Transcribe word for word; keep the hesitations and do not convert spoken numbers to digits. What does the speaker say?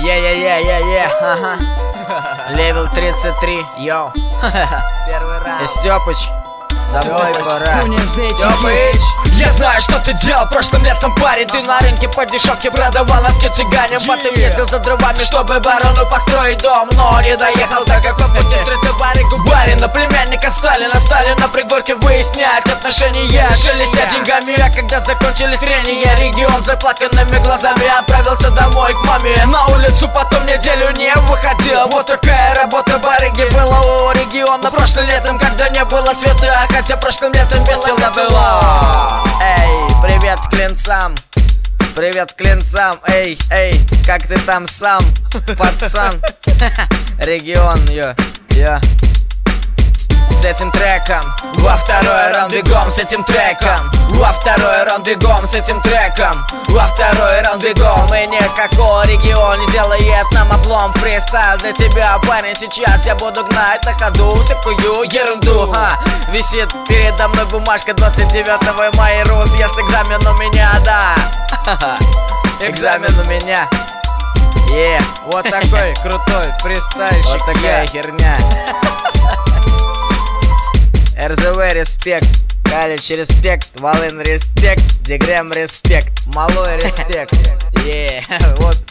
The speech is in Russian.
Е-е-е-е-е, ага. Левел тридцать три, йоу. Первый раз. Стёпыч, домой пора. Стёпыч, я знаю, что ты делал прошлым летом, парень. Ты на рынке по дешевке продавал лавки цыганям. Потом ездил за дровами, чтобы барону построить дом, но не доехал, так как по пути встретил барыгу барина, племянника Сталина. Сталин на пригорке выяснять отношения, шелестя деньгами. А когда закончились трения, регион с заплаканными глазами отправился домой к маме. На улицу потом неделю не выходил. Вот такая работа барыги была у региона прошлым летом, когда не было света, хотя прошлым летом весело было. Эй, привет клинцам, привет клинцам, эй, эй, как ты там сам, пацан? Регион, йо, йо. С этим треком во второй раунд бегом, с этим треком во второй раунд бегом, с этим треком во второй раунд бегом. И никакой регион не делает нам облом. Фристайл для тебя, парень, сейчас я буду гнать на ходу всякую ерунду. А, висит передо мной бумажка двадцать девятого мая, рус, я с экзамен у меня, да. Экзамен у меня. Е, yeah. Вот такой крутой фристайльщик. Вот такая херня. эр зэ вэ респект, Калич респект, Волын респект, Дегрем респект, Малой респект. Е, вот